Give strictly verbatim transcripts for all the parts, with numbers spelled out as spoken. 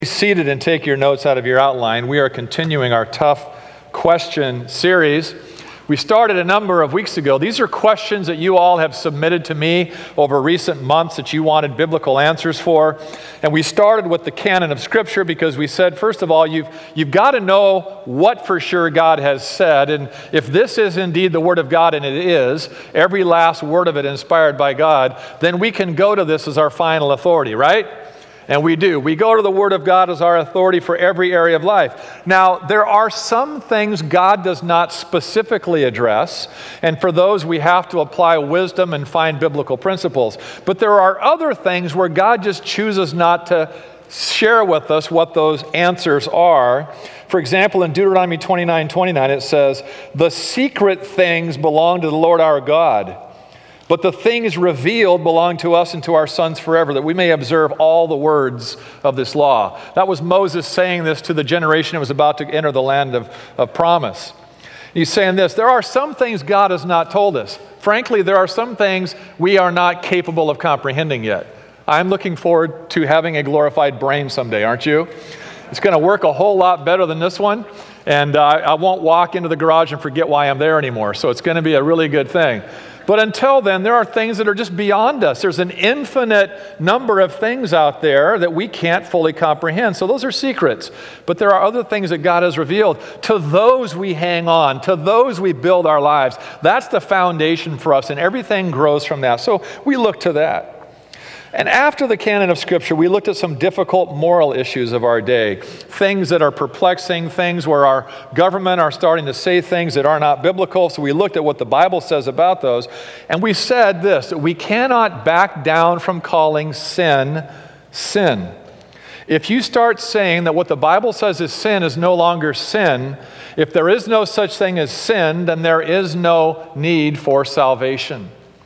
Be seated and take your notes out of your outline. We are continuing our tough question series. We started a number of weeks ago. These are questions that you all have submitted to me over recent months that you wanted biblical answers for. And we started with the canon of Scripture because we said, first of all, you've, you've got to know what for sure God has said. And if this is indeed the Word of God, and it is, every last word of it inspired by God, then we can go to this as our final authority, right? And we do. We go to the Word of God as our authority for every area of life. Now, there are some things God does not specifically address, and for those we have to apply wisdom and find biblical principles. But there are other things where God just chooses not to share with us what those answers are. For example, in Deuteronomy twenty-nine twenty-nine, it says, "The secret things belong to the Lord our God, but the things revealed belong to us and to our sons forever, that we may observe all the words of this law." That was Moses saying this to the generation that was about to enter the land of, of promise. He's saying this: there are some things God has not told us. Frankly, there are some things we are not capable of comprehending yet. I'm looking forward to having a glorified brain someday, aren't you? It's going to work a whole lot better than this one. And uh, I won't walk into the garage and forget why I'm there anymore. So it's going to be a really good thing. But until then, there are things that are just beyond us. There's an infinite number of things out there that we can't fully comprehend. So those are secrets. But there are other things that God has revealed. To those we hang on. To those we build our lives. That's the foundation for us, and everything grows from that. So we look to that. And after the canon of Scripture, we looked at some difficult moral issues of our day. Things that are perplexing, things where our government are starting to say things that are not biblical. So we looked at what the Bible says about those. And we said this, that we cannot back down from calling sin, sin. If you start saying that what the Bible says is sin is no longer sin, if there is no such thing as sin, then there is no need for salvation.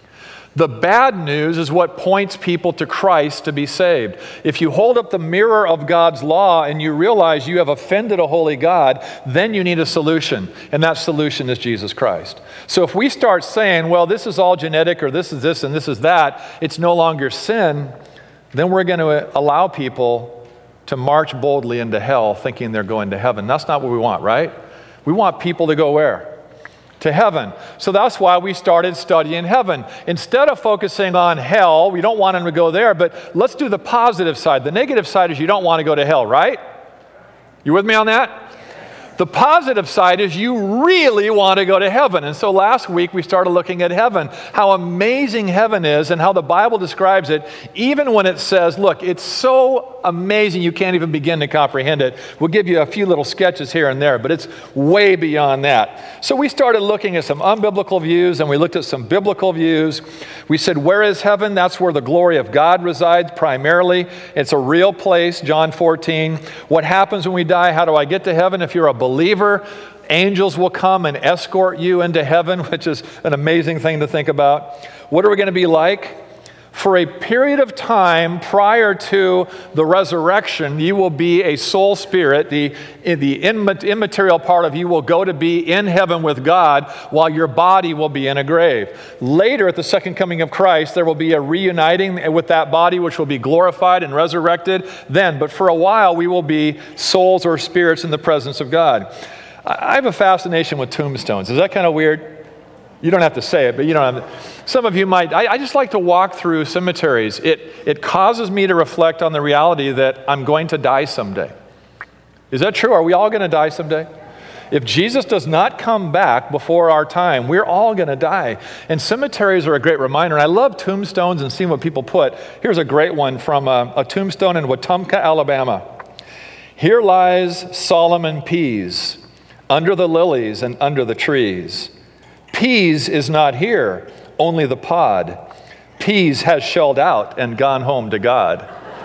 The bad news is what points people to Christ to be saved. If you hold up the mirror of God's law and you realize you have offended a holy God, then you need a solution, and that solution is Jesus Christ. So if we start saying, well, this is all genetic, or this is this and this is that, it's no longer sin, then we're going to allow people to march boldly into hell thinking they're going to heaven. That's not what we want, right? We want people to go where? To heaven. So that's why we started studying heaven. Instead of focusing on hell, we don't want them to go there, but let's do the positive side. The negative side is you don't want to go to hell, right? You with me on that? The positive side is you really want to go to heaven. And so last week we started looking at heaven, how amazing heaven is and how the Bible describes it, even when it says, look, it's so amazing you can't even begin to comprehend it. We'll give you a few little sketches here and there, but it's way beyond that. So we started looking at some unbiblical views and we looked at some biblical views. We said, where is heaven? That's where the glory of God resides primarily. It's a real place, John fourteen. What happens when we die? How do I get to heaven? If you're a believer, angels will come and escort you into heaven, which is an amazing thing to think about. What are we going to be like? For a period of time prior to the resurrection, you will be a soul spirit. The, the immaterial part of you will go to be in heaven with God while your body will be in a grave. Later, at the second coming of Christ, there will be a reuniting with that body which will be glorified and resurrected then. But for a while, we will be souls or spirits in the presence of God. I have a fascination with tombstones. Is that kind of weird? You don't have to say it, but you don't have to. Some of you might. I, I just like to walk through cemeteries. It, it causes me to reflect on the reality that I'm going to die someday. Is that true? Are we all going to die someday? If Jesus does not come back before our time, we're all going to die. And cemeteries are a great reminder. And I love tombstones and seeing what people put. Here's a great one from a, a tombstone in Wetumpka, Alabama. Here lies Solomon Pease, under the lilies and under the trees. Pease is not here, only the pod. Pease has shelled out and gone home to God.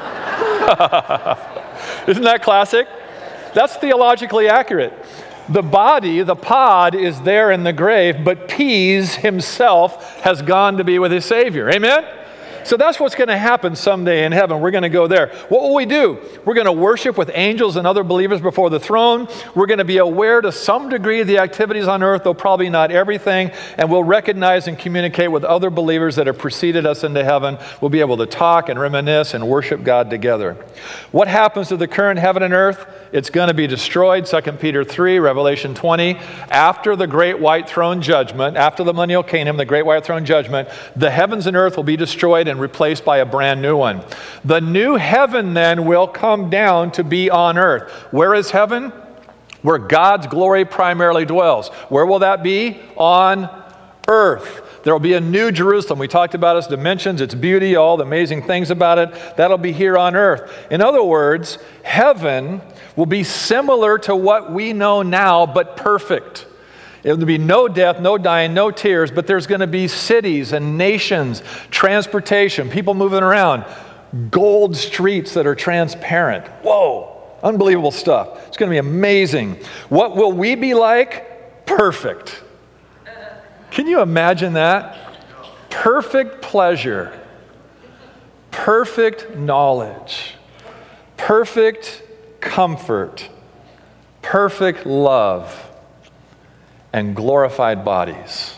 Isn't that classic? That's theologically accurate. The body, the pod, is there in the grave, but Pease himself has gone to be with his Savior. Amen? So that's what's going to happen someday in heaven. We're going to go there. What will we do? We're going to worship with angels and other believers before the throne. We're going to be aware to some degree of the activities on earth, though probably not everything. And we'll recognize and communicate with other believers that have preceded us into heaven. We'll be able to talk and reminisce and worship God together. What happens to the current heaven and earth? It's going to be destroyed. Second Peter three, Revelation twenty. After the great white throne judgment, after the millennial kingdom, the great white throne judgment, the heavens and earth will be destroyed and replaced by a brand new one. The new heaven then will come down to be on earth. Where is heaven? Where God's glory primarily dwells. Where will that be? On earth. There will be a new Jerusalem. We talked about its dimensions, its beauty, all the amazing things about it. That'll be here on earth. In other words, heaven will be similar to what we know now, but perfect. It will be no death, no dying, no tears, but there's going to be cities and nations, transportation, people moving around, gold streets that are transparent. Whoa, unbelievable stuff. It's going to be amazing. What will we be like? Perfect. Can you imagine that? Perfect pleasure, perfect knowledge, perfect comfort, perfect love, and glorified bodies.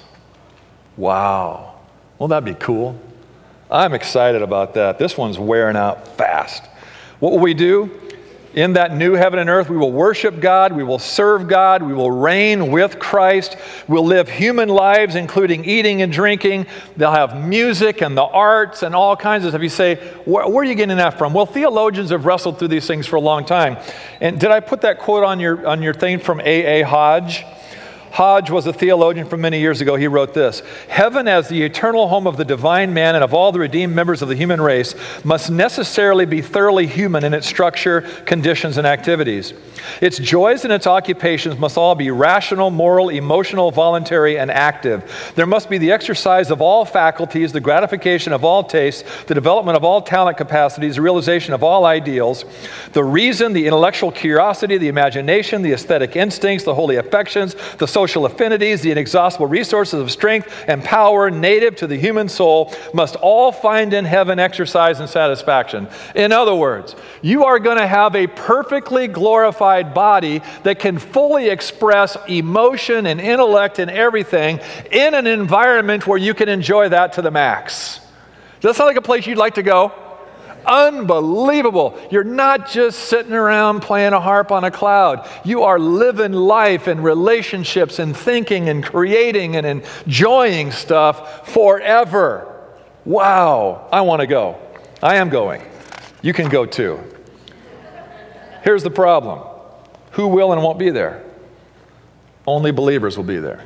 Wow. Won't that be cool? I'm excited about that. This one's wearing out fast. What will we do? In that new heaven and earth, we will worship God, we will serve God, we will reign with Christ, we'll live human lives, including eating and drinking. They'll have music and the arts and all kinds of stuff. You say, where, where are you getting that from? Well, theologians have wrestled through these things for a long time. And did I put that quote on your, on your thing from A A Hodge? Hodge was a theologian from many years ago. He wrote this: heaven as the eternal home of the divine man and of all the redeemed members of the human race must necessarily be thoroughly human in its structure, conditions, and activities. Its joys and its occupations must all be rational, moral, emotional, voluntary, and active. There must be the exercise of all faculties, the gratification of all tastes, the development of all talent capacities, the realization of all ideals, the reason, the intellectual curiosity, the imagination, the aesthetic instincts, the holy affections, the social affinities, the inexhaustible resources of strength and power native to the human soul must all find in heaven exercise and satisfaction. In other words, you are going to have a perfectly glorified body that can fully express emotion and intellect and everything in an environment where you can enjoy that to the max. Does that sound like a place you'd like to go? Unbelievable. You're not just sitting around playing a harp on a cloud. You are living life and relationships and thinking and creating and enjoying stuff forever. Wow. I want to go. I am going. You can go too. Here's the problem. Who will and won't be there? Only believers will be there.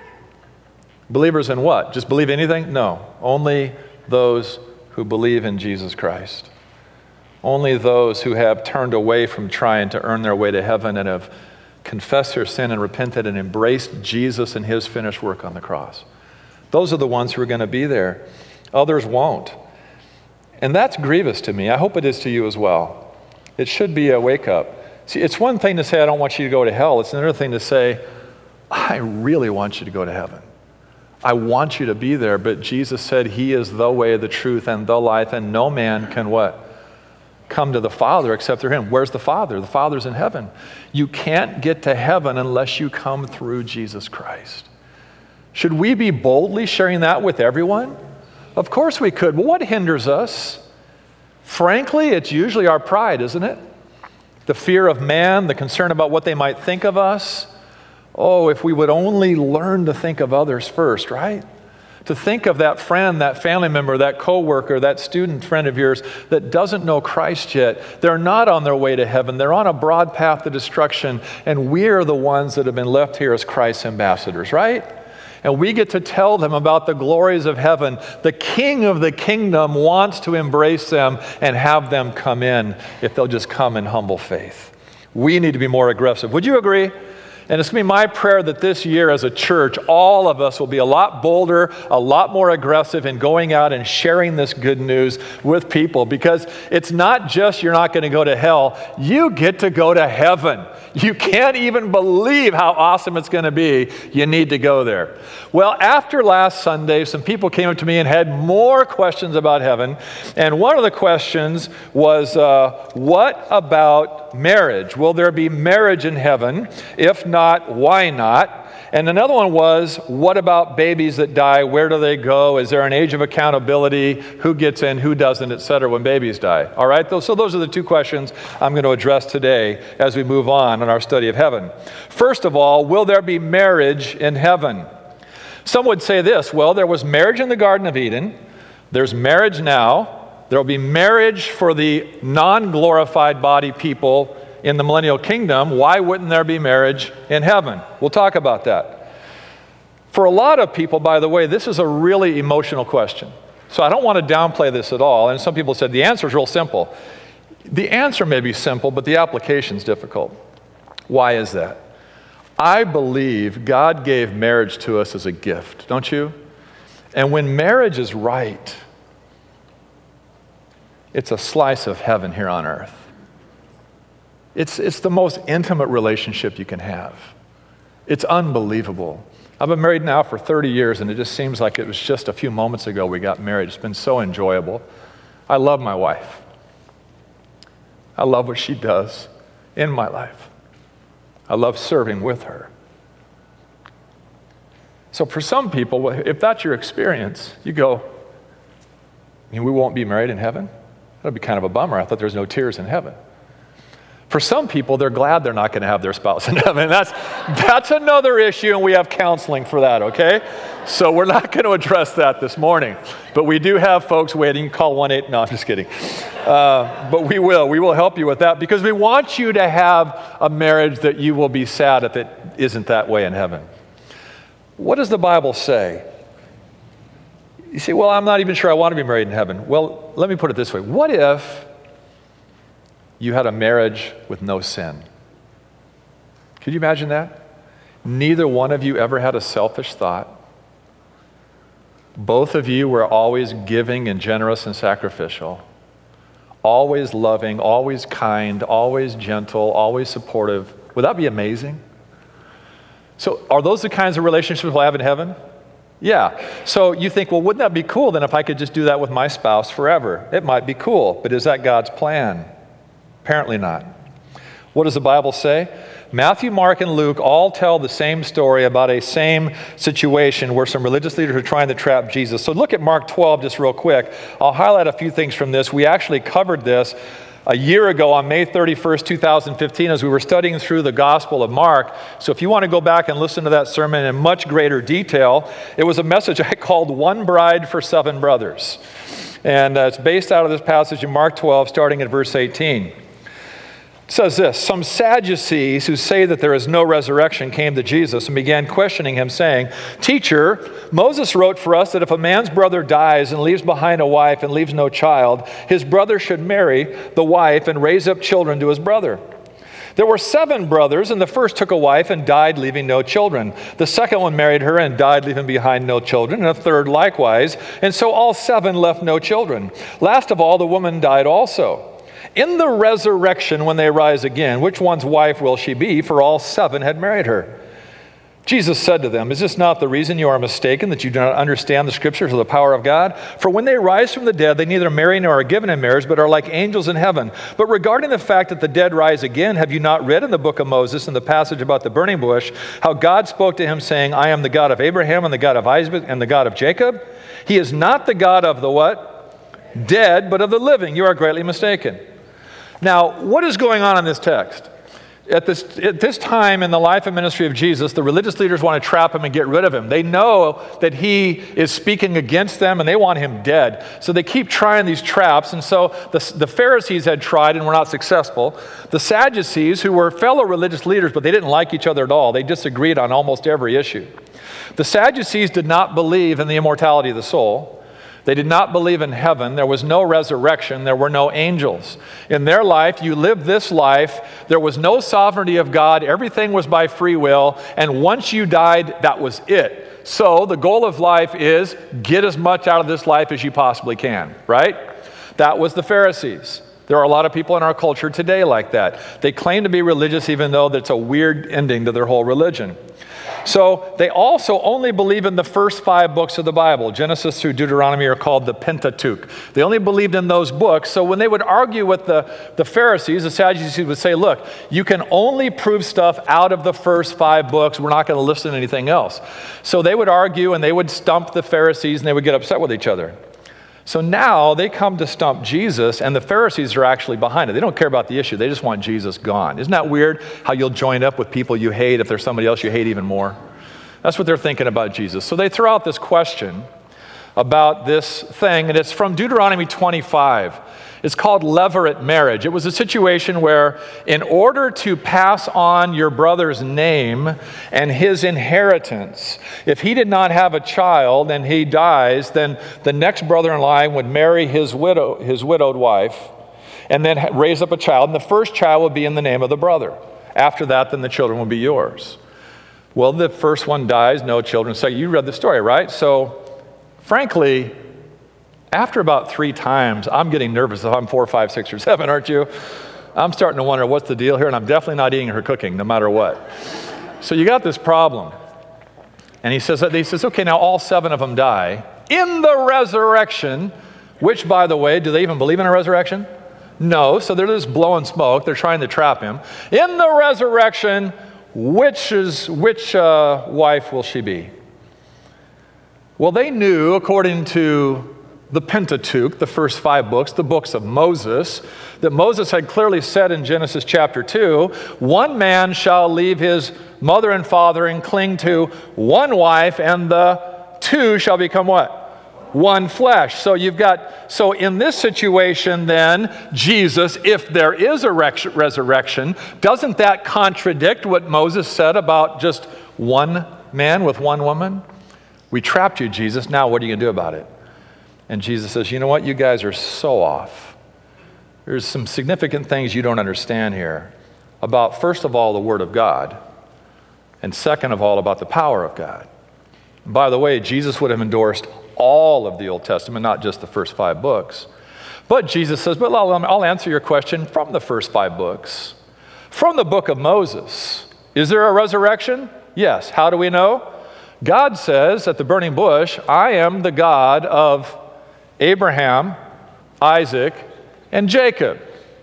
Believers in what? Just believe anything? No. Only those who believe in Jesus Christ. Only those who have turned away from trying to earn their way to heaven and have confessed their sin and repented and embraced Jesus and his finished work on the cross. Those are the ones who are going to be there. Others won't. And that's grievous to me. I hope it is to you as well. It should be a wake-up. See, it's one thing to say, I don't want you to go to hell. It's another thing to say, I really want you to go to heaven. I want you to be there, but Jesus said he is the way, the truth, and the life, and no man can what? Come to the Father except through him. Where's the Father? The Father's in heaven. You can't get to heaven unless you come through Jesus Christ. Should we be boldly sharing that with everyone? Of course we could. But what hinders us? Frankly, it's usually our pride, isn't it? The fear of man, the concern about what they might think of us. Oh, if we would only learn to think of others first, right? To think of that friend, that family member, that coworker, that student friend of yours that doesn't know Christ yet. They're not on their way to heaven. They're on a broad path to destruction, and we're the ones that have been left here as Christ's ambassadors, right? And we get to tell them about the glories of heaven. The King of the kingdom wants to embrace them and have them come in if they'll just come in humble faith. We need to be more aggressive. Would you agree? And it's going to be my prayer that this year as a church, all of us will be a lot bolder, a lot more aggressive in going out and sharing this good news with people, because it's not just you're not going to go to hell, you get to go to heaven. You can't even believe how awesome it's going to be. You need to go there. Well, after last Sunday, some people came up to me and had more questions about heaven. And one of the questions was, uh, what about marriage? Will there be marriage in heaven? If not, why not? And another one was, what about babies that die? Where do they go? Is there an age of accountability? Who gets in, who doesn't, et cetera, when babies die? All right, so those are the two questions I'm going to address today as we move on in our study of heaven. First of all, will there be marriage in heaven? Some would say this, well, there was marriage in the Garden of Eden. There's marriage now. There will be marriage for the non-glorified body people in the millennial kingdom. Why wouldn't there be marriage in heaven? We'll talk about that. For a lot of people, by the way, this is a really emotional question. So I don't want to downplay this at all. And some people said the answer is real simple. The answer may be simple, but the application is difficult. Why is that? I believe God gave marriage to us as a gift, don't you? And when marriage is right, it's a slice of heaven here on earth. It's, it's the most intimate relationship you can have. It's unbelievable. I've been married now for thirty years, and it just seems like it was just a few moments ago we got married. It's been so enjoyable. I love my wife. I love what she does in my life. I love serving with her. So for some people, if that's your experience, you go, I mean, we won't be married in heaven? That'd be kind of a bummer. I thought there was no tears in heaven. For some people, they're glad they're not going to have their spouse in heaven. That's, that's another issue, and we have counseling for that, okay? So we're not going to address that this morning. But we do have folks waiting. Call one eight. No, I'm just kidding. Uh, but we will. We will help you with that, because we want you to have a marriage that you will be sad if it isn't that way in heaven. What does the Bible say? You say, well, I'm not even sure I want to be married in heaven. Well, let me put it this way. What if you had a marriage with no sin? Could you imagine that? Neither one of you ever had a selfish thought. Both of you were always giving and generous and sacrificial. Always loving, always kind, always gentle, always supportive. Would that be amazing? So are those the kinds of relationships we'll have in heaven? Yeah. So you think, well, wouldn't that be cool then if I could just do that with my spouse forever? It might be cool, but is that God's plan? Apparently not. What does the Bible say? Matthew, Mark, and Luke all tell the same story about a same situation where some religious leaders are trying to trap Jesus. So look at Mark twelve just real quick. I'll highlight a few things from this. We actually covered this a year ago on May thirty-first, two thousand fifteen, as we were studying through the Gospel of Mark. So if you want to go back and listen to that sermon in much greater detail, it was a message I called One Bride for Seven Brothers. And uh, it's based out of this passage in Mark twelve, starting at verse eighteen. It says this, some Sadducees who say that there is no resurrection came to Jesus and began questioning him, saying, Teacher, Moses wrote for us that if a man's brother dies and leaves behind a wife and leaves no child, his brother should marry the wife and raise up children to his brother. There were seven brothers, and the first took a wife and died, leaving no children. The second one married her and died, leaving behind no children, and a third likewise. And so all seven left no children. Last of all, the woman died also. In the resurrection, when they rise again, which one's wife will she be? For all seven had married her. Jesus said to them, Is this not the reason you are mistaken, that you do not understand the Scriptures or the power of God? For when they rise from the dead, they neither marry nor are given in marriage, but are like angels in heaven. But regarding the fact that the dead rise again, have you not read in the book of Moses, in the passage about the burning bush, how God spoke to him, saying, I am the God of Abraham and the God of Isaac and the God of Jacob? He is not the God of the what? Dead, but of the living. You are greatly mistaken. Now, what is going on in this text? At this, at this time in the life and ministry of Jesus, the religious leaders want to trap him and get rid of him. They know that he is speaking against them and they want him dead. So they keep trying these traps. And so the, the Pharisees had tried and were not successful. The Sadducees, who were fellow religious leaders, but they didn't like each other at all. They disagreed on almost every issue. The Sadducees did not believe in the immortality of the soul. They did not believe in heaven. There was no resurrection. There were no angels. In their life, you lived this life. There was no sovereignty of God. Everything was by free will. And once you died, that was it. So the goal of life is get as much out of this life as you possibly can, right? That was the Pharisees. There are a lot of people in our culture today like that. They claim to be religious even though that's a weird ending to their whole religion. So they also only believe in the first five books of the Bible. Genesis through Deuteronomy are called the Pentateuch. They only believed in those books. So when they would argue with the, the Pharisees, the Sadducees would say, look, you can only prove stuff out of the first five books. We're not going to listen to anything else. So they would argue and they would stump the Pharisees and they would get upset with each other. So now they come to stump Jesus, and the Pharisees are actually behind it. They don't care about the issue. They just want Jesus gone. Isn't that weird how you'll join up with people you hate if there's somebody else you hate even more? That's what they're thinking about Jesus. So they throw out this question about this thing, and it's from Deuteronomy twenty-five. It's called levirate marriage. It was a situation where in order to pass on your brother's name and his inheritance, if he did not have a child and he dies, then the next brother in line would marry his widow, his widowed wife, and then raise up a child, and the first child would be in the name of the brother. After that, then the children will be yours. Well, the first one dies, no children. So you read the story, right? So frankly, after about three times, I'm getting nervous if I'm four, five, six, or seven, aren't you? I'm starting to wonder what's the deal here, and I'm definitely not eating her cooking, no matter what. So you got this problem. And he says, he says, okay, now all seven of them die in the resurrection, which, by the way, do they even believe in a resurrection? No, so they're just blowing smoke. They're trying to trap him. In the resurrection, which is which uh, wife will she be? Well, they knew, according to the Pentateuch, the first five books, the books of Moses, that Moses had clearly said in Genesis chapter two, one man shall leave his mother and father and cling to one wife, and the two shall become what? One flesh. So you've got, so in this situation then, Jesus, if there is a resurrection, doesn't that contradict what Moses said about just one man with one woman? We trapped you, Jesus. Now what are you going to do about it? And Jesus says, you know what? You guys are so off. There's some significant things you don't understand here about, first of all, the Word of God, and second of all, about the power of God. And by the way, Jesus would have endorsed all of the Old Testament, not just the first five books. But Jesus says, but I'll, I'll answer your question from the first five books. From the book of Moses, is there a resurrection? Yes. How do we know? God says at the burning bush, I am the God of Abraham, Isaac, and Jacob.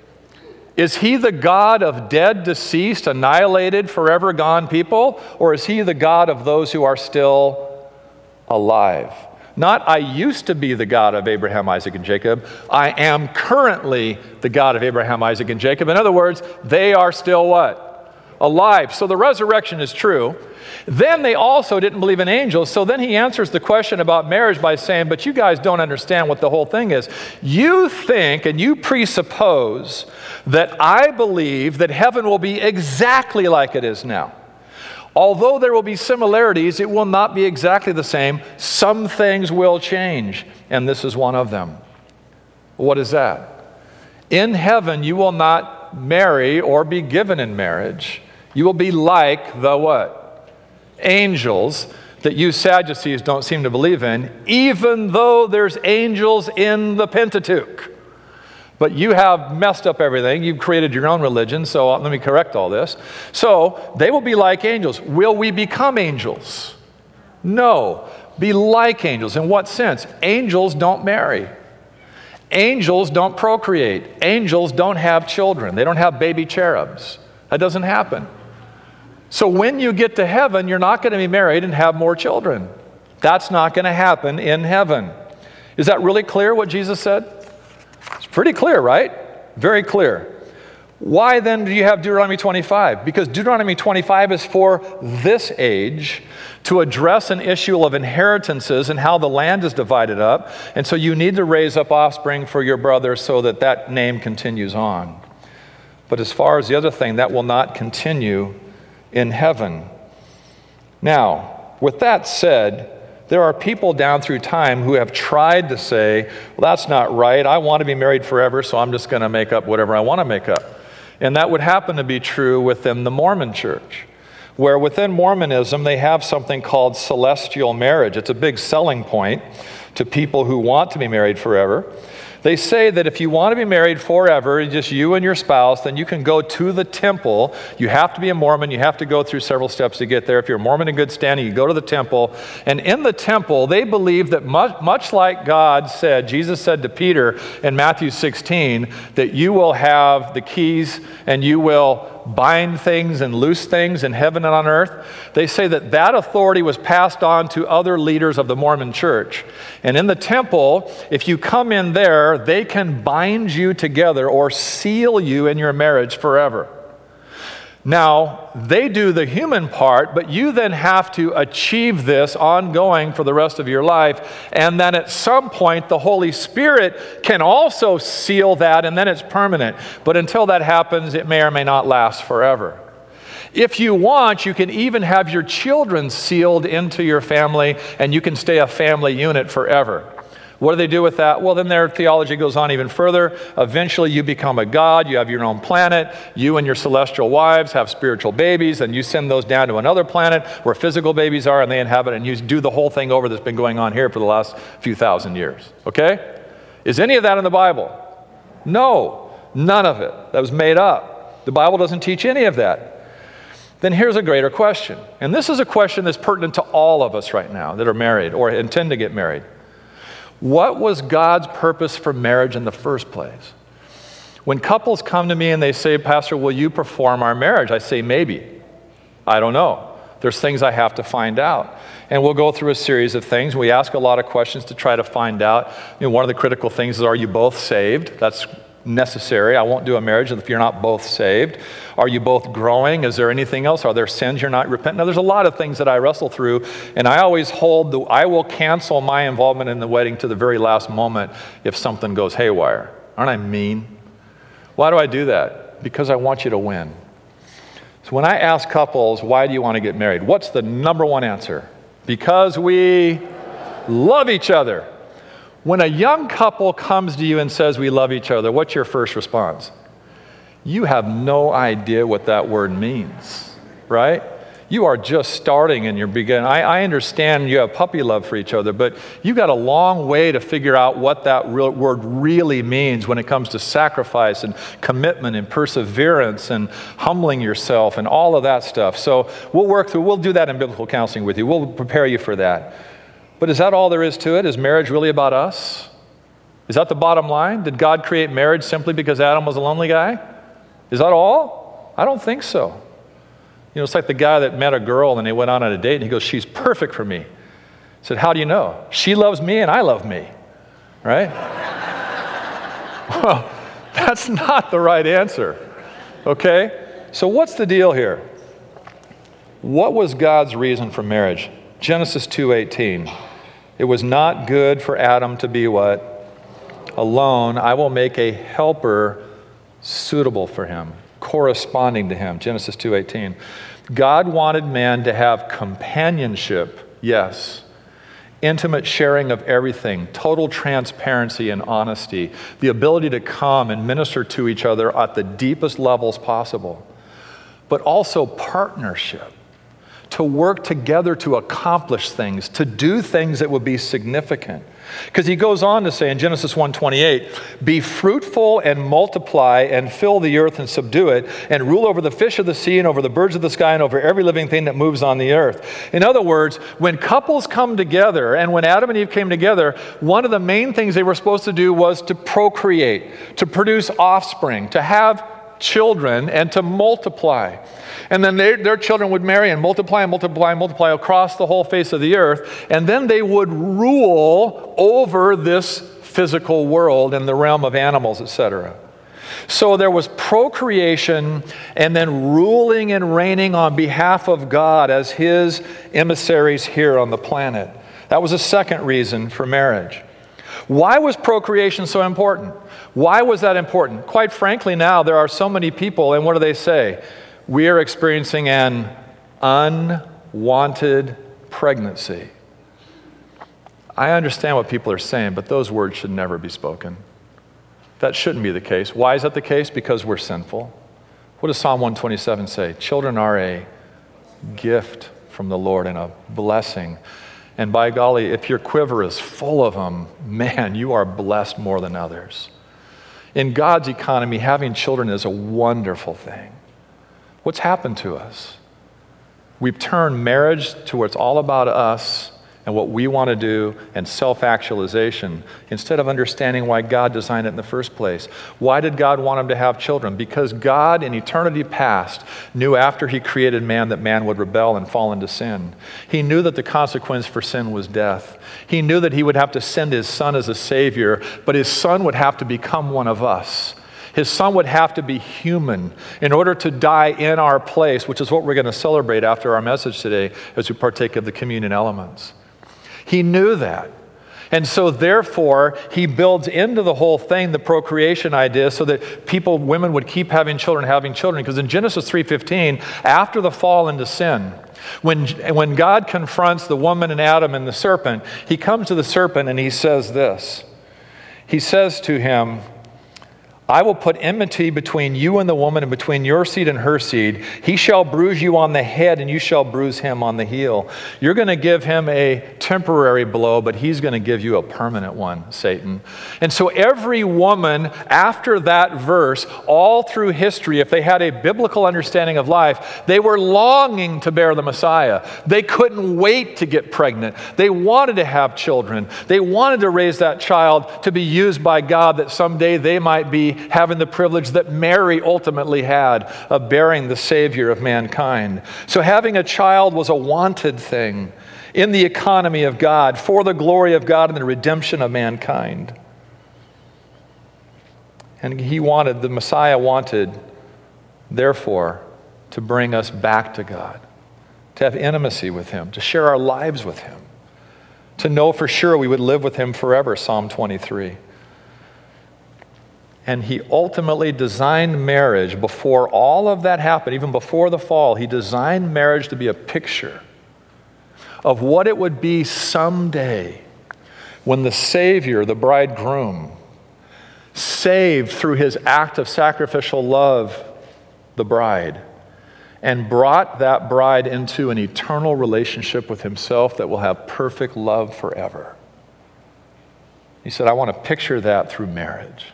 Is he the God of dead, deceased, annihilated, forever gone people? Or is he the God of those who are still alive? Not, I used to be the God of Abraham, Isaac, and Jacob. I am currently the God of Abraham, Isaac, and Jacob. In other words, they are still what? Alive. So the resurrection is true. Then they also didn't believe in angels. So then he answers the question about marriage by saying, but you guys don't understand what the whole thing is. You think and you presuppose that I believe that heaven will be exactly like it is now. Although there will be similarities, it will not be exactly the same. Some things will change, and this is one of them. What is that? In heaven, you will not marry or be given in marriage. You will be like the what? Angels that you Sadducees don't seem to believe in, even though there's angels in the Pentateuch. But you have messed up everything. You've created your own religion, so let me correct all this. So they will be like angels. Will we become angels? No. Be like angels. In what sense? Angels don't marry. Angels don't procreate. Angels don't have children. They don't have baby cherubs. That doesn't happen. So when you get to heaven, you're not going to be married and have more children. That's not going to happen in heaven. Is that really clear what Jesus said? It's pretty clear, right? Very clear. Why then do you have Deuteronomy twenty-five? Because Deuteronomy twenty-five is for this age to address an issue of inheritances and how the land is divided up. And so you need to raise up offspring for your brother so that that name continues on. But as far as the other thing, that will not continue in heaven. Now, with that said, there are people down through time who have tried to say, well, that's not right. I want to be married forever, so I'm just going to make up whatever I want to make up. And that would happen to be true within the Mormon church, where within Mormonism, they have something called celestial marriage. It's a big selling point to people who want to be married forever. They say that if you want to be married forever, just you and your spouse, then you can go to the temple. You have to be a Mormon. You have to go through several steps to get there. If you're a Mormon in good standing, you go to the temple. And in the temple, they believe that much, much like God said, Jesus said to Peter in Matthew sixteen, that you will have the keys and you will bind things and loose things in heaven and on earth. They say that that authority was passed on to other leaders of the Mormon church. And in the temple, if you come in there, they can bind you together or seal you in your marriage forever. Now, they do the human part, but you then have to achieve this ongoing for the rest of your life. And then at some point, the Holy Spirit can also seal that, and then it's permanent. But until that happens, it may or may not last forever. If you want, you can even have your children sealed into your family, and you can stay a family unit forever. What do they do with that? Well, then their theology goes on even further. Eventually, you become a god. You have your own planet. You and your celestial wives have spiritual babies, and you send those down to another planet where physical babies are, and they inhabit, and you do the whole thing over that's been going on here for the last few thousand years. Okay? Is any of that in the Bible? No, none of it. That was made up. The Bible doesn't teach any of that. Then here's a greater question. And this is a question that's pertinent to all of us right now that are married or intend to get married. What was God's purpose for marriage in the first place? When couples come to me and they say, Pastor, will you perform our marriage? I say, maybe. I don't know. There's things I have to find out. And we'll go through a series of things. We ask a lot of questions to try to find out. You know, one of the critical things is, are you both saved? That's necessary. I won't do a marriage if you're not both saved. Are you both growing? Is there anything else? Are there sins you're not repenting? Now, there's a lot of things that I wrestle through, and I always hold the, I will cancel my involvement in the wedding to the very last moment if something goes haywire. Aren't I mean? Why do I do that? Because I want you to win. So when I ask couples, why do you want to get married? What's the number one answer? Because we love each other. When a young couple comes to you and says we love each other, what's your first response? You have no idea what that word means, right? You are just starting in your beginning. I, I understand you have puppy love for each other, but you got a long way to figure out what that real word really means when it comes to sacrifice and commitment and perseverance and humbling yourself and all of that stuff. So we'll work through, we'll do that in biblical counseling with you. We'll prepare you for that. But is that all there is to it? Is marriage really about us? Is that the bottom line? Did God create marriage simply because Adam was a lonely guy? Is that all? I don't think so. You know, it's like the guy that met a girl and they went out on a date and he goes, she's perfect for me. I said, how do you know? She loves me and I love me, right? Well, that's not the right answer, okay? So what's the deal here? What was God's reason for marriage? Genesis two eighteen. It was not good for Adam to be what? Alone. I will make a helper suitable for him, corresponding to him. Genesis two eighteen. God wanted man to have companionship, yes. Intimate sharing of everything, total transparency and honesty, the ability to come and minister to each other at the deepest levels possible, but also partnership. To work together to accomplish things, to do things that would be significant. Because he goes on to say in Genesis one twenty-eight, be fruitful and multiply and fill the earth and subdue it and rule over the fish of the sea and over the birds of the sky and over every living thing that moves on the earth. In other words, when couples come together and when Adam and Eve came together, one of the main things they were supposed to do was to procreate, to produce offspring, to have children and to multiply. And then they, their children would marry and multiply and multiply and multiply across the whole face of the earth. And then they would rule over this physical world in the realm of animals, et cetera. So there was procreation and then ruling and reigning on behalf of God as his emissaries here on the planet. That was a second reason for marriage. Why was procreation so important? Why was that important? Quite frankly, now there are so many people, and what do they say? We are experiencing an unwanted pregnancy. I understand what people are saying, but those words should never be spoken. That shouldn't be the case. Why is that the case? Because we're sinful. What does Psalm one twenty-seven say? Children are a gift from the Lord and a blessing. And by golly, if your quiver is full of them, man, you are blessed more than others. In God's economy, having children is a wonderful thing. What's happened to us? We've turned marriage to where it's all about us and what we want to do and self-actualization instead of understanding why God designed it in the first place. Why did God want him to have children? Because God in eternity past knew after he created man that man would rebel and fall into sin. He knew that the consequence for sin was death. He knew that he would have to send his son as a savior, but his son would have to become one of us. His son would have to be human in order to die in our place, which is what we're going to celebrate after our message today as we partake of the communion elements. He knew that. And so therefore, he builds into the whole thing the procreation idea so that people, women would keep having children, having children. Because in Genesis three fifteen, after the fall into sin, when, when God confronts the woman and Adam and the serpent, he comes to the serpent and he says this. He says to him, I will put enmity between you and the woman and between your seed and her seed. He shall bruise you on the head and you shall bruise him on the heel. You're going to give him a temporary blow, but he's going to give you a permanent one, Satan. And so every woman after that verse, all through history, if they had a biblical understanding of life, they were longing to bear the Messiah. They couldn't wait to get pregnant. They wanted to have children. They wanted to raise that child to be used by God that someday they might be having the privilege that Mary ultimately had of bearing the Savior of mankind. So having a child was a wanted thing in the economy of God for the glory of God and the redemption of mankind. And he wanted, the Messiah wanted, therefore, to bring us back to God, to have intimacy with him, to share our lives with him, to know for sure we would live with him forever, Psalm twenty-three. And he ultimately designed marriage before all of that happened, even before the fall. He designed marriage to be a picture of what it would be someday when the Savior, the bridegroom, saved through his act of sacrificial love the bride and brought that bride into an eternal relationship with himself that will have perfect love forever. He said, I want to picture that through marriage.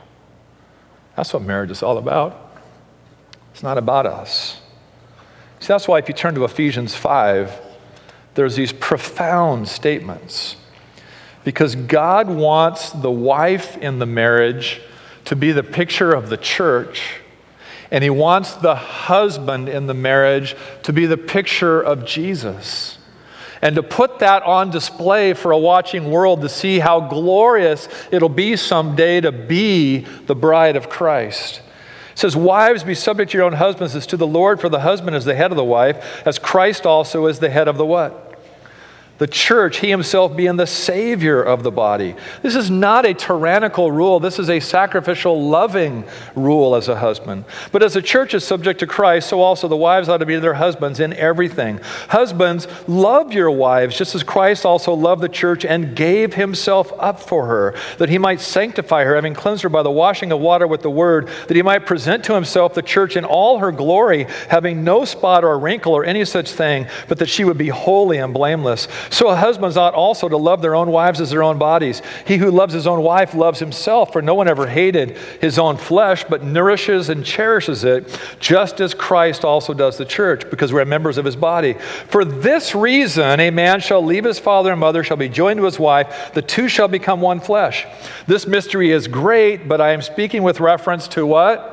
That's what marriage is all about. It's not about us. See, that's why if you turn to Ephesians five, there's these profound statements. Because God wants the wife in the marriage to be the picture of the church, and he wants the husband in the marriage to be the picture of Jesus. And to put that on display for a watching world to see how glorious it'll be someday to be the bride of Christ. It says, wives, be subject to your own husbands as to the Lord, for the husband is the head of the wife, as Christ also is the head of the what? The church, he himself being the Savior of the body. This is not a tyrannical rule. This is a sacrificial, loving rule as a husband. But as the church is subject to Christ, so also the wives ought to be to their husbands in everything. Husbands, love your wives, just as Christ also loved the church and gave himself up for her, that he might sanctify her, having cleansed her by the washing of water with the word, that he might present to himself the church in all her glory, having no spot or wrinkle or any such thing, but that she would be holy and blameless. So husbands ought also to love their own wives as their own bodies. He who loves his own wife loves himself, for no one ever hated his own flesh, but nourishes and cherishes it, just as Christ also does the church, because we're members of his body. For this reason, a man shall leave his father and mother, shall be joined to his wife, the two shall become one flesh. This mystery is great, but I am speaking with reference to what?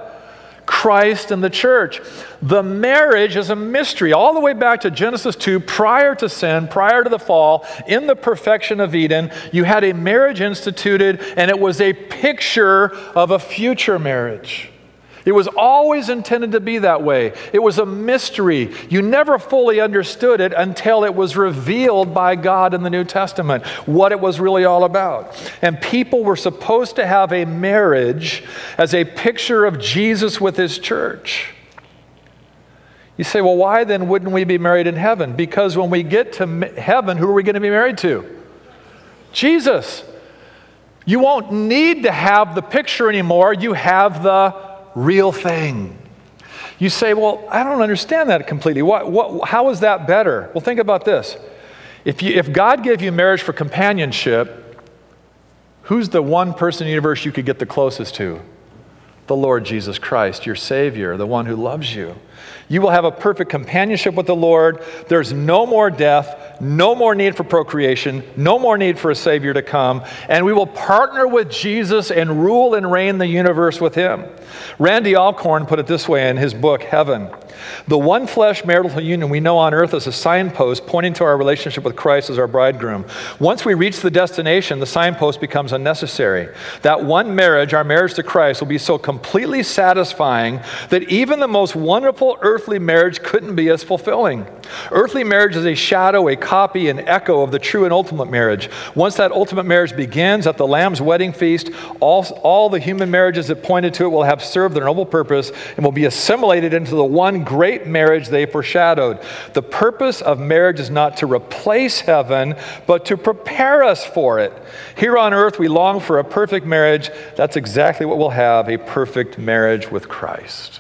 Christ and the church. The marriage is a mystery all the way back to Genesis two, prior to sin, prior to the fall, in the perfection of Eden. You had a marriage instituted, and it was a picture of a future marriage. It was always intended to be that way. It was a mystery. You never fully understood it until it was revealed by God in the New Testament, what it was really all about. And people were supposed to have a marriage as a picture of Jesus with his church. You say, well, why then wouldn't we be married in heaven? Because when we get to heaven, who are we going to be married to? Jesus. You won't need to have the picture anymore. You have the real thing. You say, well, I don't understand that completely. What, what, how is that better? Well, think about this. If, you, if God gave you marriage for companionship, who's the one person in the universe you could get the closest to? The Lord Jesus Christ, your Savior, the one who loves you. You will have a perfect companionship with the Lord. There's no more death, no more need for procreation, no more need for a Savior to come, and we will partner with Jesus and rule and reign the universe with Him. Randy Alcorn put it this way in his book, Heaven. The one flesh marital union we know on earth is a signpost pointing to our relationship with Christ as our bridegroom. Once we reach the destination, the signpost becomes unnecessary. That one marriage, our marriage to Christ, will be so completely satisfying that even the most wonderful earthly marriage couldn't be as fulfilling. Earthly marriage is a shadow, a copy, an echo of the true and ultimate marriage. Once that ultimate marriage begins at the Lamb's wedding feast, all, all the human marriages that pointed to it will have served their noble purpose and will be assimilated into the one great marriage they foreshadowed. The purpose of marriage is not to replace heaven, but to prepare us for it. Here on earth, we long for a perfect marriage. That's exactly what we'll have, a perfect marriage with Christ.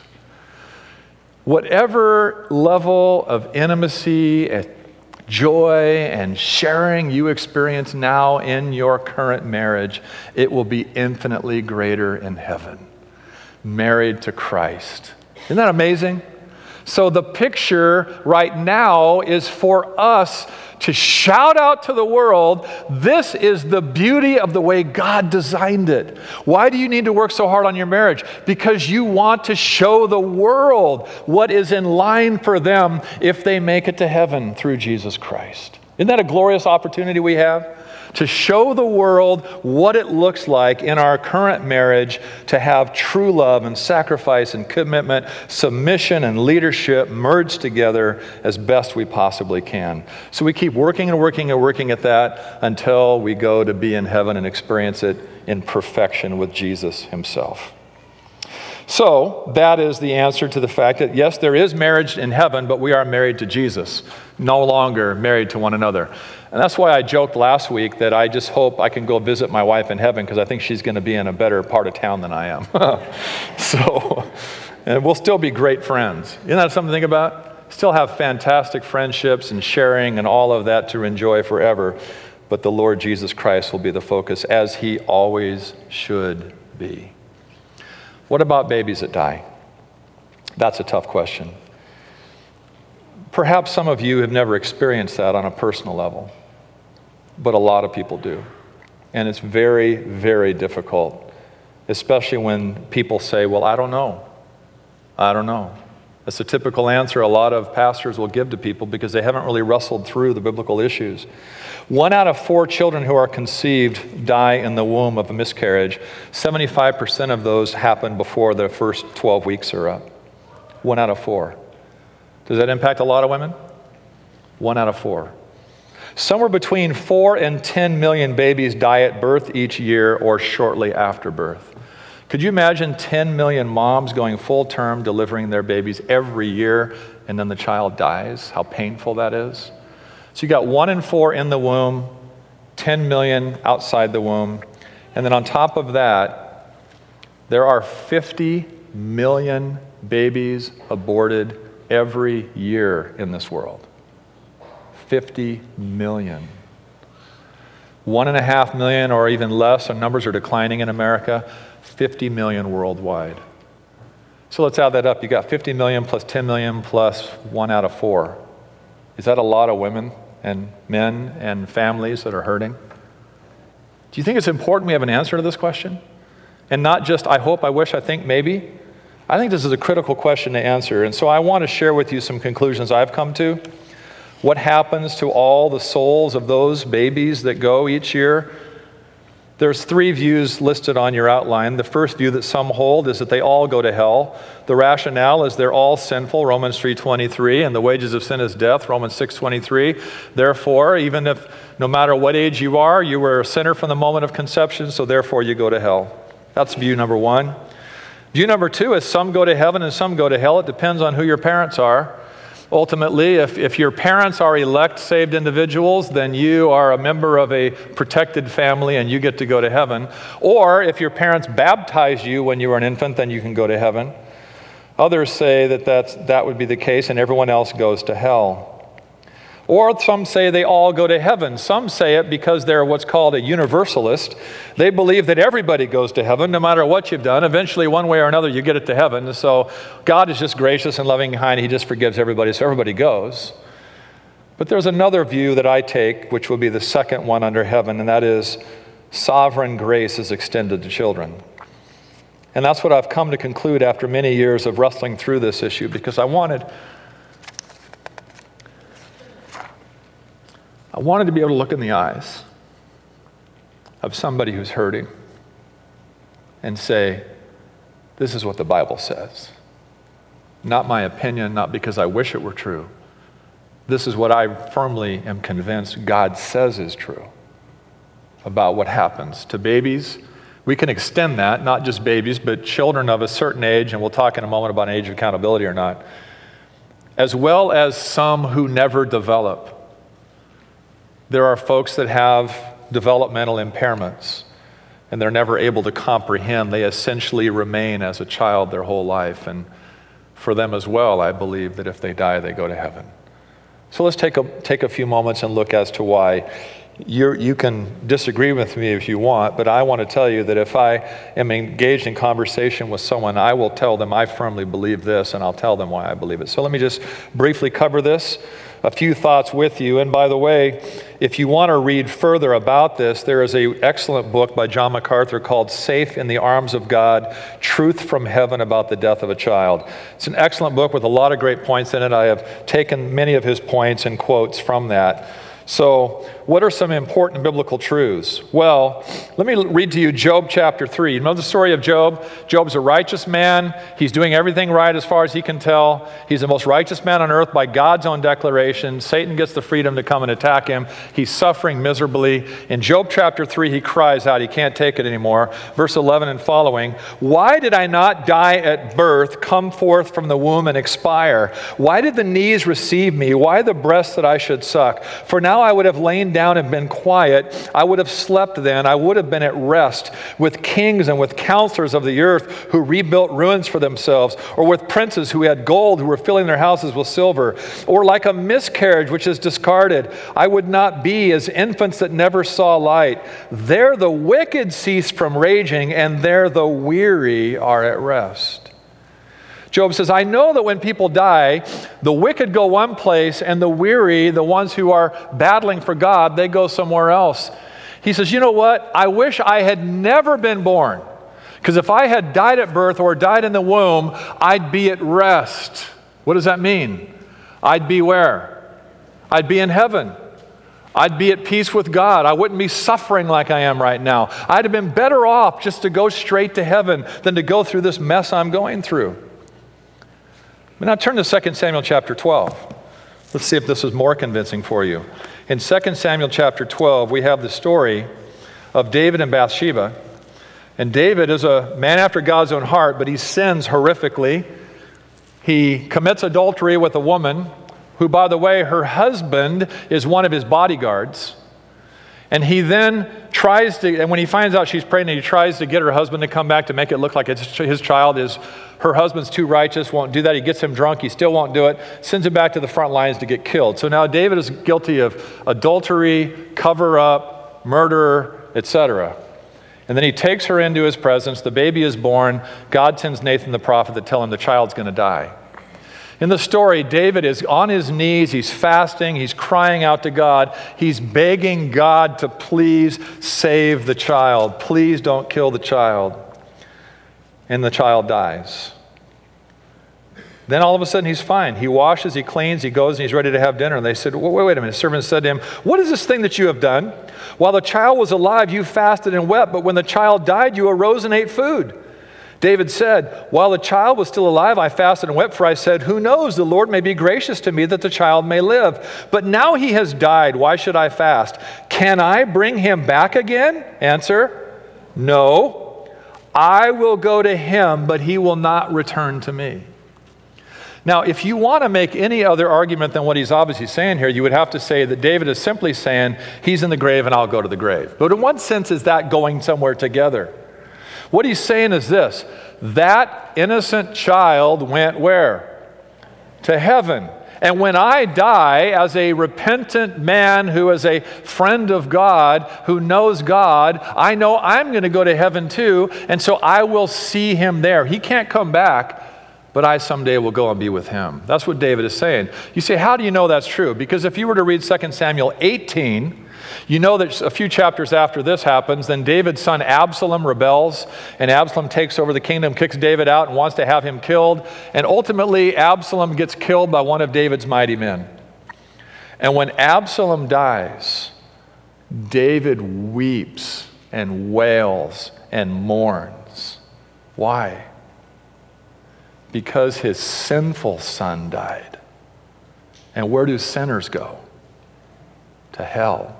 Whatever level of intimacy and joy and sharing you experience now in your current marriage, it will be infinitely greater in heaven. Married to Christ. Isn't that amazing? So the picture right now is for us to shout out to the world, this is the beauty of the way God designed it. Why do you need to work so hard on your marriage? Because you want to show the world what is in line for them if they make it to heaven through Jesus Christ. Isn't that a glorious opportunity we have? To show the world what it looks like in our current marriage to have true love and sacrifice and commitment, submission and leadership merged together as best we possibly can. So we keep working and working and working at that until we go to be in heaven and experience it in perfection with Jesus Himself. So that is the answer to the fact that yes, there is marriage in heaven, but we are married to Jesus, no longer married to one another. And that's why I joked last week that I just hope I can go visit my wife in heaven because I think she's going to be in a better part of town than I am. So, and we'll still be great friends. Isn't that something to think about? Still have fantastic friendships and sharing and all of that to enjoy forever. But the Lord Jesus Christ will be the focus, as He always should be. What about babies that die? That's a tough question. Perhaps some of you have never experienced that on a personal level, but a lot of people do. And it's very, very difficult, especially when people say, well, I don't know. I don't know. That's a typical answer a lot of pastors will give to people because they haven't really wrestled through the biblical issues. One out of four children who are conceived die in the womb of a miscarriage. seventy-five percent of those happen before the first twelve weeks are up. One out of four. Does that impact a lot of women? One out of four. Somewhere between four and ten million babies die at birth each year or shortly after birth. Could you imagine ten million moms going full term delivering their babies every year and then the child dies? How painful that is. So you got one in four in the womb, ten million outside the womb. And then on top of that, there are fifty million babies aborted every year in this world. fifty million. One and a half million or even less, our numbers are declining in America, fifty million worldwide. So let's add that up. You got fifty million plus ten million plus one out of four. Is that a lot of women and men and families that are hurting? Do you think it's important we have an answer to this question? And not just, I hope, I wish, I think, maybe. I think this is a critical question to answer. And so I want to share with you some conclusions I've come to. What happens to all the souls of those babies that go each year? There's three views listed on your outline. The first view that some hold is that they all go to hell. The rationale is they're all sinful, Romans three twenty-three, and the wages of sin is death, Romans six twenty-three. Therefore, even if no matter what age you are, you were a sinner from the moment of conception, so therefore you go to hell. That's view number one. View number two is some go to heaven and some go to hell. It depends on who your parents are. Ultimately, if, if your parents are elect saved individuals, then you are a member of a protected family and you get to go to heaven. Or if your parents baptized you when you were an infant, then you can go to heaven. Others say that that's, that would be the case and everyone else goes to hell. Or some say they all go to heaven. Some say it because they're what's called a universalist. They believe that everybody goes to heaven, no matter what you've done. Eventually, one way or another, you get it to heaven. So God is just gracious and loving and kind. He just forgives everybody, so everybody goes. But there's another view that I take, which will be the second one under heaven, and that is sovereign grace is extended to children. And that's what I've come to conclude after many years of wrestling through this issue, because I wanted... I wanted to be able to look in the eyes of somebody who's hurting and say, this is what the Bible says. Not my opinion, not because I wish it were true. This is what I firmly am convinced God says is true about what happens to babies. We can extend that, not just babies, but children of a certain age, and we'll talk in a moment about age of accountability or not, as well as some who never develop. There are folks that have developmental impairments and they're never able to comprehend. They essentially remain as a child their whole life. And for them as well, I believe that if they die, they go to heaven. So let's take a, take a few moments and look as to why. You're, you can disagree with me if you want, but I want to tell you that if I am engaged in conversation with someone, I will tell them I firmly believe this, and I'll tell them why I believe it. So let me just briefly cover this. A few thoughts with you. And by the way, if you want to read further about this, there is an excellent book by John MacArthur called Safe in the Arms of God, Truth from Heaven About the Death of a Child. It's an excellent book with a lot of great points in it. I have taken many of his points and quotes from that. So, what are some important biblical truths? Well, let me read to you Job chapter three. You know the story of Job? Job's a righteous man. He's doing everything right as far as he can tell. He's the most righteous man on earth by God's own declaration. Satan gets the freedom to come and attack him. He's suffering miserably. In Job chapter three, he cries out. He can't take it anymore. Verse eleven and following, "Why did I not die at birth, come forth from the womb and expire? Why did the knees receive me? Why the breasts that I should suck? For now I would have lain down and been quiet. I would have slept then. I would have been at rest with kings and with counselors of the earth who rebuilt ruins for themselves, or with princes who had gold, who were filling their houses with silver, or like a miscarriage which is discarded. I would not be as infants that never saw light. There the wicked cease from raging, and there the weary are at rest." Job says, I know that when people die, the wicked go one place and the weary, the ones who are battling for God, they go somewhere else. He says, you know what? I wish I had never been born. Because if I had died at birth or died in the womb, I'd be at rest. What does that mean? I'd be where? I'd be in heaven. I'd be at peace with God. I wouldn't be suffering like I am right now. I'd have been better off just to go straight to heaven than to go through this mess I'm going through. But now turn to Second Samuel chapter twelve. Let's see if this is more convincing for you. In Second Samuel chapter twelve, we have the story of David and Bathsheba. And David is a man after God's own heart, but he sins horrifically. He commits adultery with a woman who, by the way, her husband is one of his bodyguards. And he then tries to, and when he finds out she's pregnant, he tries to get her husband to come back to make it look like it's his child is, her husband's too righteous, won't do that. He gets him drunk, he still won't do it, sends him back to the front lines to get killed. So now David is guilty of adultery, cover-up, murder, et cetera. And then he takes her into his presence, the baby is born, God sends Nathan the prophet to tell him the child's going to die. In the story, David is on his knees, he's fasting, he's crying out to God, he's begging God to please save the child. Please don't kill the child. And the child dies. Then all of a sudden he's fine. He washes, he cleans, he goes and he's ready to have dinner. And they said, wait, wait a minute. The servant said to him, what is this thing that you have done? While the child was alive, you fasted and wept, but when the child died, you arose and ate food. David said, while the child was still alive, I fasted and wept, for I said, who knows, the Lord may be gracious to me that the child may live. But now he has died, why should I fast? Can I bring him back again? Answer, no. I will go to him, but he will not return to me. Now, if you want to make any other argument than what he's obviously saying here, you would have to say that David is simply saying, he's in the grave and I'll go to the grave. But in what sense is that going somewhere together? What he's saying is this: that innocent child went where? To heaven. And when I die as a repentant man who is a friend of God, who knows God, I know I'm going to go to heaven too, and so I will see him there. He can't come back, but I someday will go and be with him. That's what David is saying. You say, how do you know that's true? Because if you were to read Second Samuel eighteen, you know that a few chapters after this happens, then David's son Absalom rebels, and Absalom takes over the kingdom, kicks David out, and wants to have him killed. And ultimately, Absalom gets killed by one of David's mighty men. And when Absalom dies, David weeps and wails and mourns. Why? Because his sinful son died. And where do sinners go? To hell.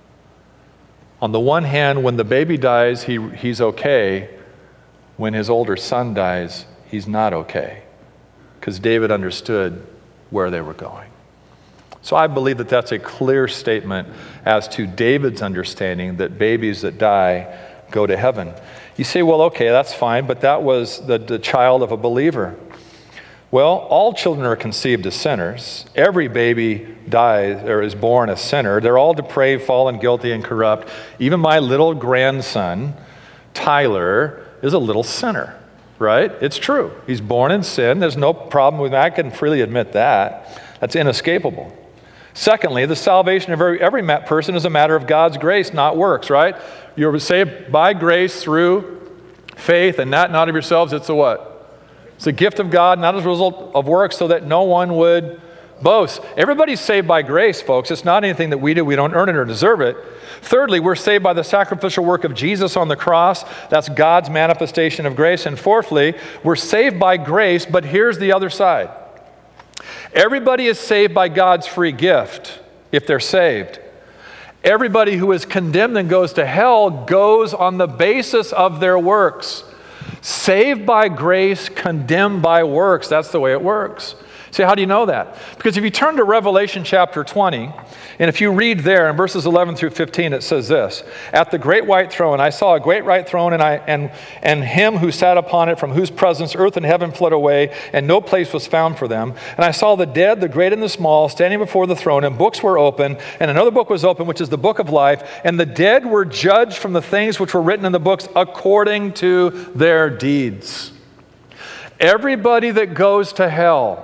On the one hand, when the baby dies, he, he's okay. When his older son dies, he's not okay. Because David understood where they were going. So I believe that that's a clear statement as to David's understanding that babies that die go to heaven. You say, well, okay, that's fine, but that was the, the child of a believer. Well, all children are conceived as sinners. Every baby dies or is born a sinner. They're all depraved, fallen, guilty, and corrupt. Even my little grandson, Tyler, is a little sinner, right? It's true. He's born in sin. There's no problem with that. I can freely admit that. That's inescapable. Secondly, the salvation of every, every person is a matter of God's grace, not works, right? You're saved by grace through faith, and that not of yourselves. It's a what? It's a gift of God, not as a result of works, so that no one would boast. Everybody's saved by grace, folks. It's not anything that we do. We don't earn it or deserve it. Thirdly, we're saved by the sacrificial work of Jesus on the cross. That's God's manifestation of grace. And fourthly, we're saved by grace, but here's the other side. Everybody is saved by God's free gift if they're saved. Everybody who is condemned and goes to hell goes on the basis of their works. Saved by grace, condemned by works. That's the way it works. See, how do you know that? Because if you turn to Revelation chapter twenty, and if you read there in verses eleven through fifteen, it says this: At the great white throne, I saw a great white throne, and I and and him who sat upon it, from whose presence earth and heaven fled away, and no place was found for them. And I saw the dead, the great and the small, standing before the throne, and books were open, and another book was open, which is the book of life, and the dead were judged from the things which were written in the books according to their deeds. Everybody that goes to hell,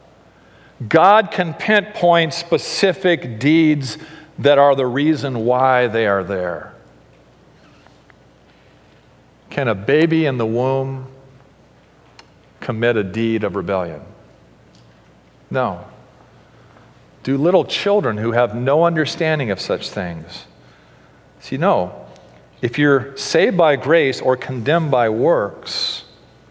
God can pinpoint specific deeds that are the reason why they are there. Can a baby in the womb commit a deed of rebellion? No. Do little children who have no understanding of such things? See, no. If you're saved by grace or condemned by works,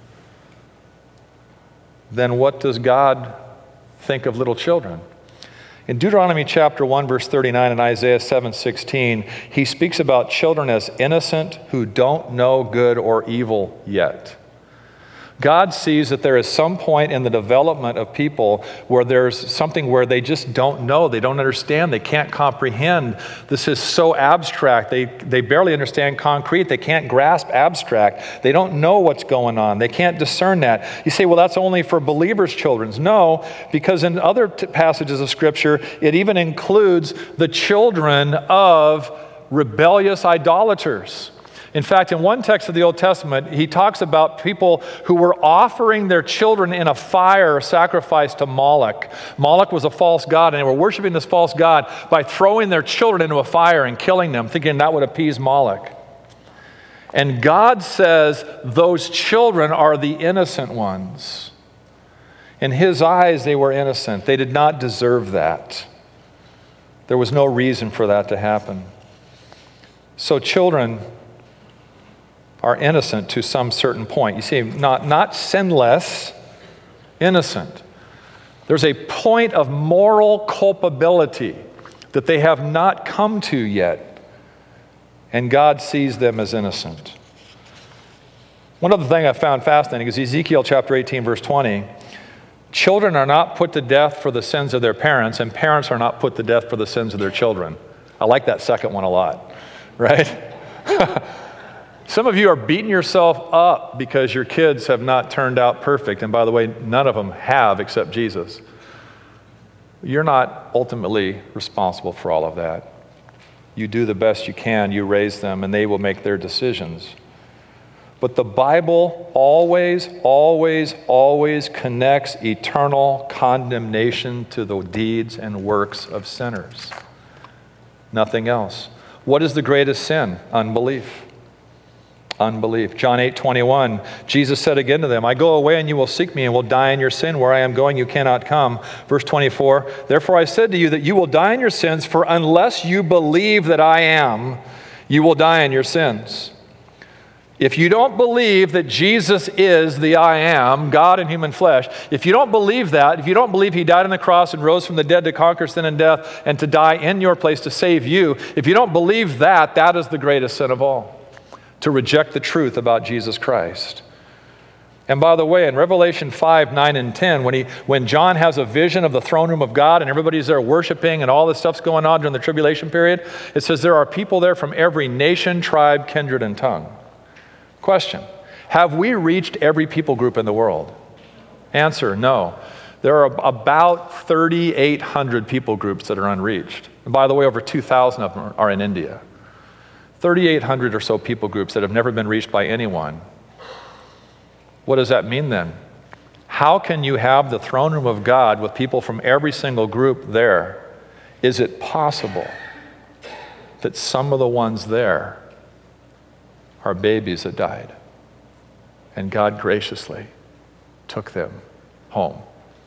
then what does God think of little children? In Deuteronomy chapter one, verse thirty-nine, and Isaiah seven sixteen, he speaks about children as innocent who don't know good or evil yet. God sees that there is some point in the development of people where there's something where they just don't know, they don't understand, they can't comprehend. This is so abstract. They, they barely understand concrete. They can't grasp abstract. They don't know what's going on. They can't discern that. You say, well, that's only for believers' children. No, because in other t- passages of Scripture, it even includes the children of rebellious idolaters. In fact, in one text of the Old Testament, he talks about people who were offering their children in a fire sacrifice to Moloch. Moloch was a false god, and they were worshiping this false god by throwing their children into a fire and killing them, thinking that would appease Moloch. And God says those children are the innocent ones. In his eyes, they were innocent. They did not deserve that. There was no reason for that to happen. So children are innocent to some certain point. You see, not, not sinless, innocent. There's a point of moral culpability that they have not come to yet, and God sees them as innocent. One other thing I found fascinating is Ezekiel chapter eighteen, verse twenty. Children are not put to death for the sins of their parents, and parents are not put to death for the sins of their children. I like that second one a lot, right? Some of you are beating yourself up because your kids have not turned out perfect. And by the way, none of them have except Jesus. You're not ultimately responsible for all of that. You do the best you can. You raise them, and they will make their decisions. But the Bible always, always, always connects eternal condemnation to the deeds and works of sinners. Nothing else. What is the greatest sin? Unbelief. Unbelief. John eight twenty-one, Jesus said again to them, I go away and you will seek me and will die in your sin. Where I am going, you cannot come. Verse twenty-four, therefore I said to you that you will die in your sins, for unless you believe that I am, you will die in your sins. If you don't believe that Jesus is the I am, God in human flesh, if you don't believe that, if you don't believe he died on the cross and rose from the dead to conquer sin and death and to die in your place to save you, if you don't believe that, that is the greatest sin of all. To reject the truth about Jesus Christ. And by the way, in Revelation five, nine, and ten, when he, when John has a vision of the throne room of God and everybody's there worshiping and all this stuff's going on during the tribulation period, it says there are people there from every nation, tribe, kindred, and tongue. Question, have we reached every people group in the world? Answer, no. There are about thirty-eight hundred people groups that are unreached. And by the way, over two thousand of them are in India. thirty-eight hundred or so people groups that have never been reached by anyone. What does that mean then? How can you have the throne room of God with people from every single group there? Is it possible that some of the ones there are babies that died and God graciously took them home,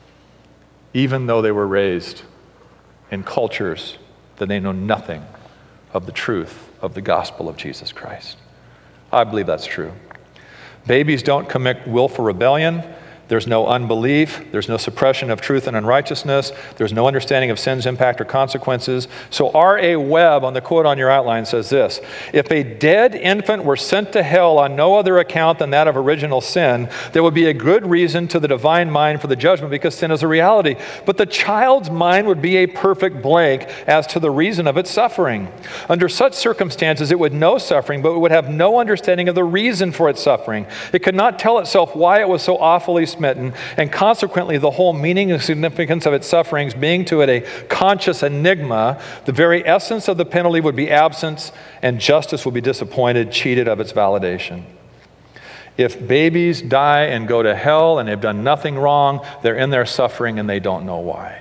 even though they were raised in cultures that they know nothing of the truth of the gospel of Jesus Christ? I believe that's true. Babies don't commit willful rebellion. There's no unbelief. There's no suppression of truth and unrighteousness. There's no understanding of sin's impact or consequences. So R A Webb on the quote on your outline says this, if a dead infant were sent to hell on no other account than that of original sin, there would be a good reason to the divine mind for the judgment because sin is a reality. But the child's mind would be a perfect blank as to the reason of its suffering. Under such circumstances, it would know suffering, but it would have no understanding of the reason for its suffering. It could not tell itself why it was so awfully smitten, and consequently the whole meaning and significance of its sufferings being to it a conscious enigma, the very essence of the penalty would be absence, and justice would be disappointed, cheated of its validation. If babies die and go to hell and they've done nothing wrong, they're in their suffering and they don't know why.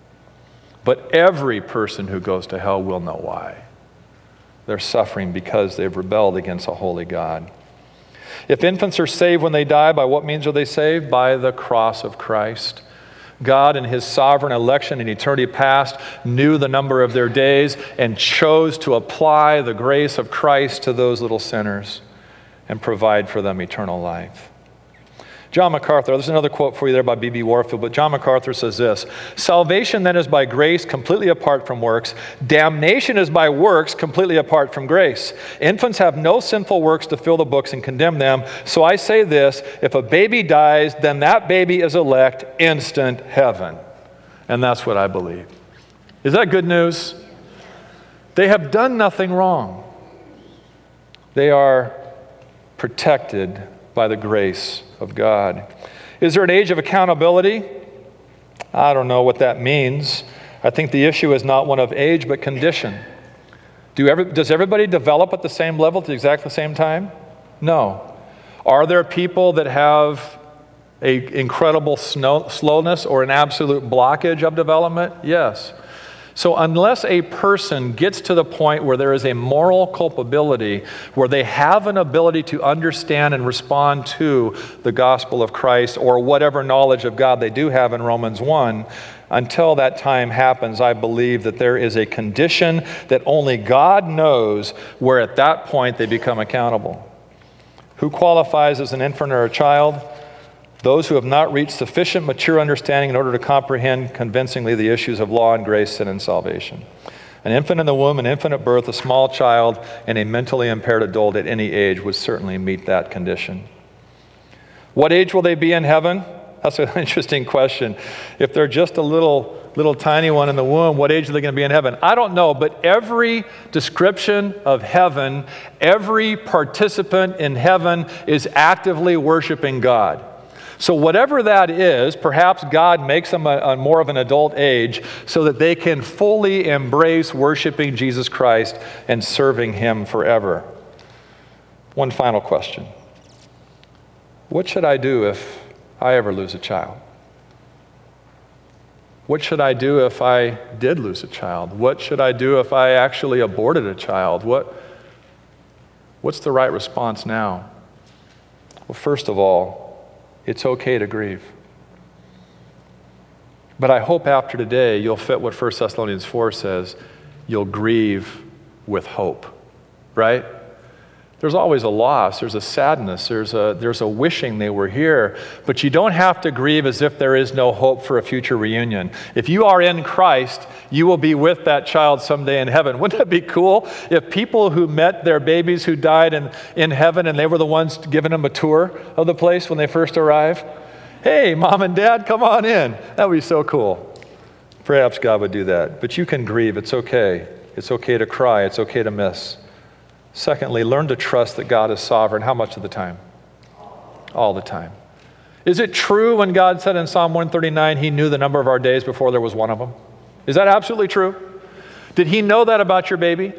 But every person who goes to hell will know why. They're suffering because they've rebelled against a holy God. If infants are saved when they die, by what means are they saved? By the cross of Christ. God in his sovereign election in eternity past knew the number of their days and chose to apply the grace of Christ to those little sinners and provide for them eternal life. John MacArthur, there's another quote for you there by B B Warfield, but John MacArthur says this, salvation then is by grace completely apart from works. Damnation is by works completely apart from grace. Infants have no sinful works to fill the books and condemn them. So I say this, if a baby dies, then that baby is elect instant heaven. And that's what I believe. Is that good news? They have done nothing wrong. They are protected by the grace of God. Is there an age of accountability? I don't know what that means. I think the issue is not one of age, but condition. Do every, does everybody develop at the same level at exactly the same time? No. Are there people that have an incredible snow, slowness or an absolute blockage of development? Yes. So unless a person gets to the point where there is a moral culpability, where they have an ability to understand and respond to the gospel of Christ or whatever knowledge of God they do have in Romans one, until that time happens, I believe that there is a condition that only God knows where at that point they become accountable. Who qualifies as an infant or a child? Those who have not reached sufficient mature understanding in order to comprehend convincingly the issues of law and grace, sin and salvation. An infant in the womb, an infant at birth, a small child, and a mentally impaired adult at any age would certainly meet that condition. What age will they be in heaven? That's an interesting question. If they're just a little little tiny one in the womb, what age are they going to be in heaven? I don't know, but every description of heaven, every participant in heaven is actively worshiping God. So whatever that is, perhaps God makes them a, a more of an adult age so that they can fully embrace worshiping Jesus Christ and serving Him forever. One final question. What should I do if I ever lose a child? What should I do if I did lose a child? What should I do if I actually aborted a child? What, what's the right response now? Well, first of all, it's okay to grieve. But I hope after today you'll fit what First Thessalonians four says. You'll grieve with hope, right? There's always a loss, there's a sadness, there's a, there's a wishing they were here, but you don't have to grieve as if there is no hope for a future reunion. If you are in Christ, you will be with that child someday in heaven. Wouldn't that be cool if people who met their babies who died in, in heaven and they were the ones giving them a tour of the place when they first arrived? Hey, mom and dad, come on in. That would be so cool. Perhaps God would do that. But you can grieve. It's okay. It's okay to cry. It's okay to miss. Secondly, learn to trust that God is sovereign. How much of the time? All the time. Is it true when God said in Psalm one thirty-nine, He knew the number of our days before there was one of them? Is that absolutely true? Did He know that about your baby?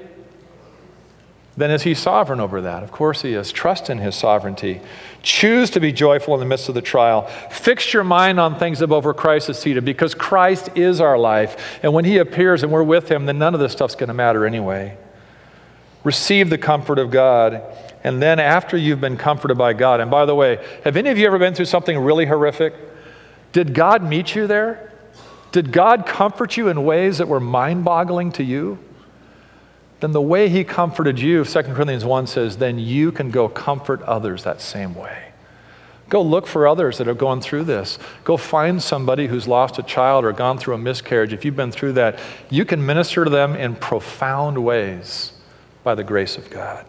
Then is He sovereign over that? Of course He is. Trust in His sovereignty. Choose to be joyful in the midst of the trial. Fix your mind on things above where Christ is seated, because Christ is our life. And when He appears and we're with Him, then none of this stuff's going to matter anyway. Receive the comfort of God, and then after you've been comforted by God, and by the way, have any of you ever been through something really horrific? Did God meet you there? Did God comfort you in ways that were mind-boggling to you? Then the way He comforted you, Second Corinthians one says, then you can go comfort others that same way. Go look for others that are going through this. Go find somebody who's lost a child or gone through a miscarriage. If you've been through that, you can minister to them in profound ways by the grace of God.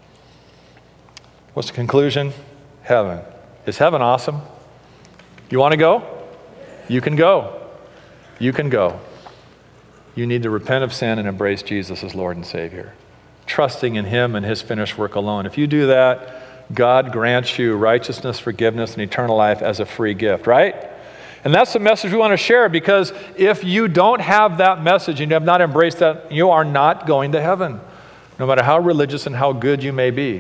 What's the conclusion? Heaven. Is heaven awesome? You want to go? You can go. You can go. You need to repent of sin and embrace Jesus as Lord and Savior, trusting in Him and His finished work alone. If you do that, God grants you righteousness, forgiveness, and eternal life as a free gift, right? And that's the message we want to share, because if you don't have that message and you have not embraced that, you are not going to heaven. No matter how religious and how good you may be,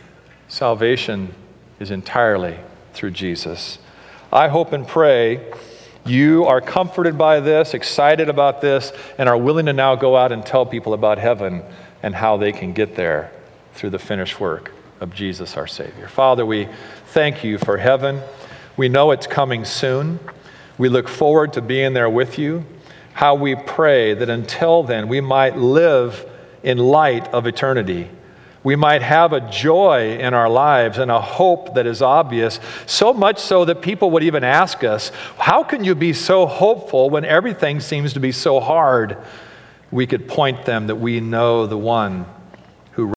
salvation is entirely through Jesus. I hope and pray you are comforted by this, excited about this, and are willing to now go out and tell people about heaven and how they can get there through the finished work of Jesus our Savior. Father, we thank You for heaven. We know it's coming soon. We look forward to being there with You. How we pray that until then we might live in light of eternity. We might have a joy in our lives and a hope that is obvious, so much so that people would even ask us, how can you be so hopeful when everything seems to be so hard? We could point them that we know the one